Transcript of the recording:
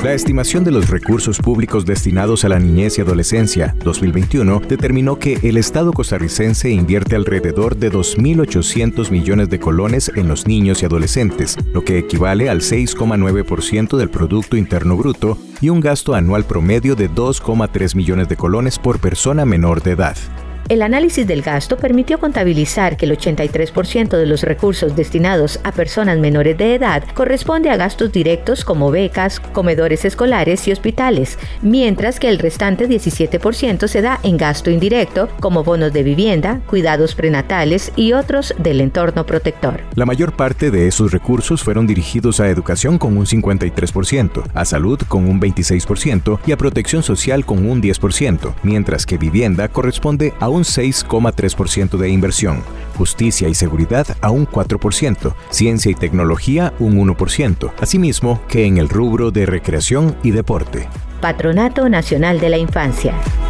La estimación de los recursos públicos destinados a la niñez y adolescencia 2021 determinó que el Estado costarricense invierte alrededor de 2.800 millones de colones en los niños y adolescentes, lo que equivale al 6,9% del Producto Interno Bruto y un gasto anual promedio de 2,3 millones de colones por persona menor de edad. El análisis del gasto permitió contabilizar que el 83% de los recursos destinados a personas menores de edad corresponde a gastos directos como becas, comedores escolares y hospitales, mientras que el restante 17% se da en gasto indirecto como bonos de vivienda, cuidados prenatales y otros del entorno protector. La mayor parte de esos recursos fueron dirigidos a educación con un 53%, a salud con un 26% y a protección social con un 10%, mientras que vivienda corresponde a un 6,3% de inversión, justicia y seguridad a un 4%, ciencia y tecnología un 1%, asimismo que en el rubro de recreación y deporte. Patronato Nacional de la Infancia.